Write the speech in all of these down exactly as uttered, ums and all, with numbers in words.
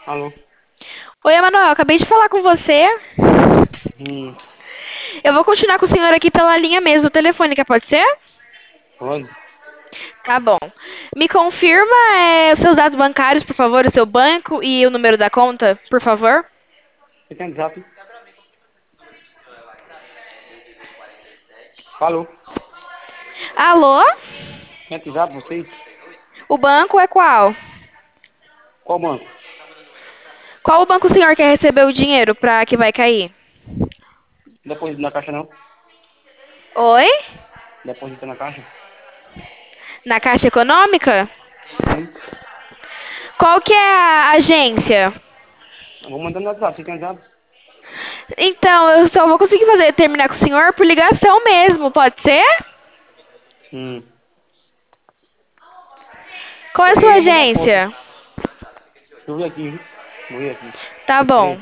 Alô? Oi, Emanuel, acabei de falar com você. Hum, Eu vou continuar com o senhor aqui pela linha mesmo telefônica, pode ser? pode? Tá bom. Me confirma é, os seus dados bancários, por favor, o seu banco e o número da conta, por favor. Você tem WhatsApp? Alô? Alô? Tem WhatsApp você? O banco é qual? Qual banco? Qual o banco o senhor quer receber o dinheiro pra que vai cair? Deposita na caixa não? Oi? Deposita na caixa? Na Caixa Econômica? Sim. Qual que é a agência? Eu vou mandar no WhatsApp, você tem WhatsApp? Então, eu só vou conseguir fazer terminar com o senhor por ligação mesmo, pode ser? Hum. Qual é a Eu sua vou mandar foto. agência? Deixa eu ver aqui, viu? Vou ver aqui. Tá bom. Peraí.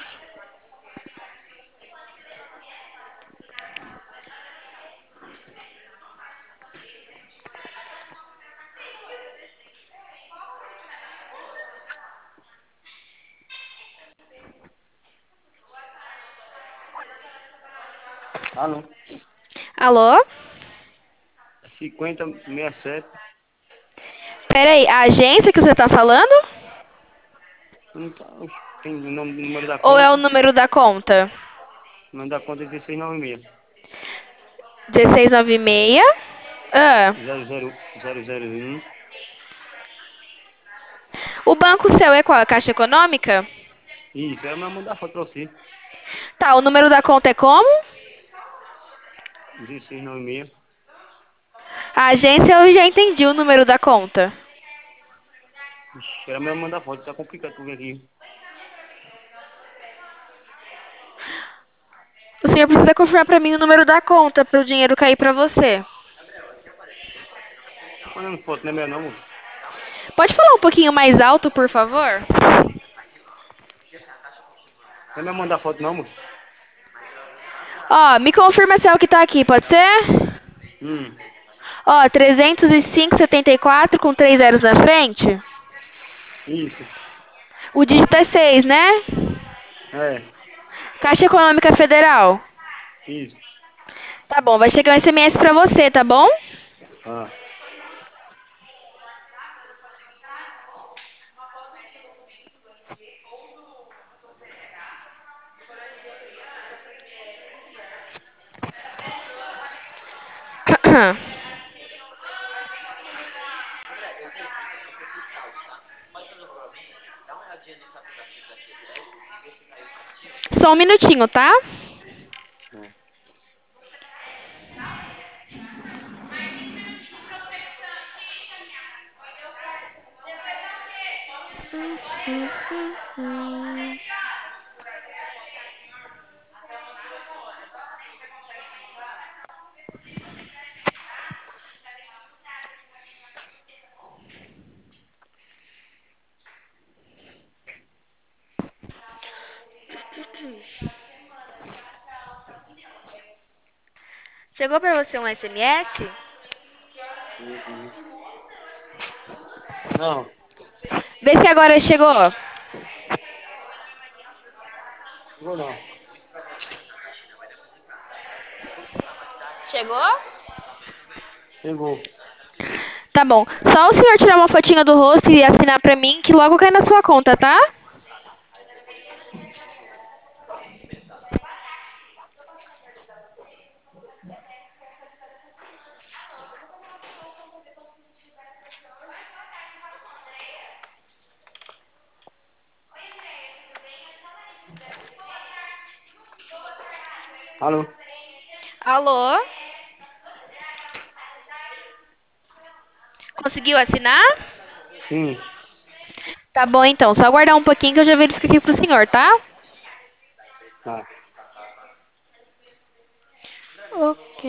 Alô? Alô? cinquenta, sessenta e sete. Peraí, a agência que você tá falando? Não tá, oxe, tem o nome, o número da Ou é o conta. número da conta? O número da conta é dezesseis noventa e seis. dezesseis noventa e seis. Ah. zero zero zero zero um. O banco seu é qual? A Caixa Econômica? Isso, é eu mandar foto pra você. Tá, o número da conta é como? dezesseis noventa e seis. A agência eu já entendi o número da conta. Ixi, era mesmo mandar foto, tá complicado por aqui. O senhor precisa confirmar pra mim o número da conta para o dinheiro cair pra você. Mandando foto, não é meu não, moço. Pode falar um pouquinho mais alto, por favor? Não é mesmo mandar foto não, moço. Ó, me confirma se é o que tá aqui, pode ser? Hum, Ó, trezentos e cinco setenta e quatro com três zeros na frente. isso. O dígito é seis, né? É, Caixa Econômica Federal. isso. Tá bom, vai chegar um S M S pra você, tá bom? Ah, Só um minutinho, tá? é. Chegou pra você um S M S? Uhum. Não, Vê se agora chegou. vou não. Chegou? Chegou. Tá bom. Só o senhor tirar uma fotinha do rosto e assinar pra mim que logo cai na sua conta, tá? Alô? Alô? Conseguiu assinar? Sim. Tá bom então. Só aguardar um pouquinho que eu já verifico aqui pro senhor, tá? Tá. Ok.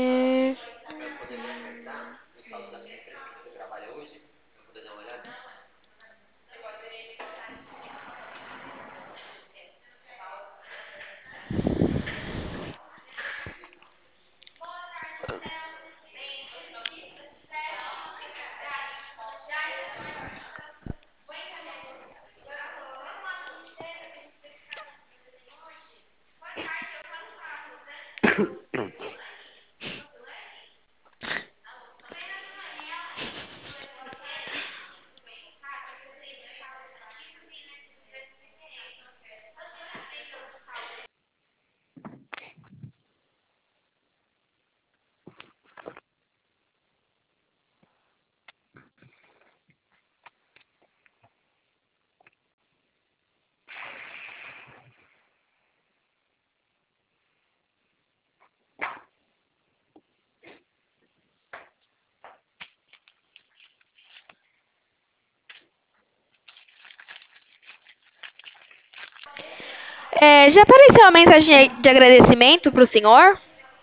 É, já apareceu uma mensagem de agradecimento pro senhor?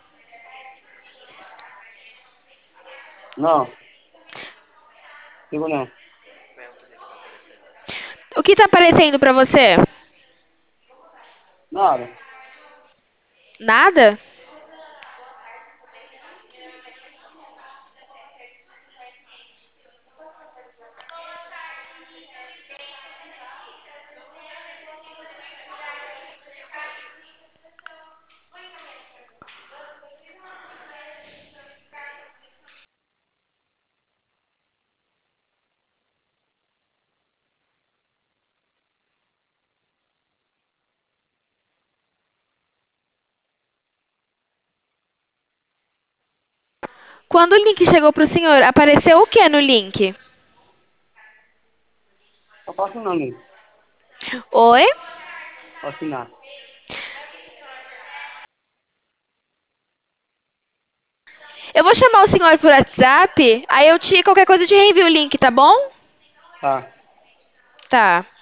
Não, digo não. O que tá aparecendo pra você? Nada. Nada? Quando o link chegou pro senhor, apareceu o que no link? Só faço não, amigo. Oi? Pra assinar. Eu vou chamar o senhor por WhatsApp, aí eu te, qualquer coisa eu te reenvio o link, tá bom? Tá. Tá.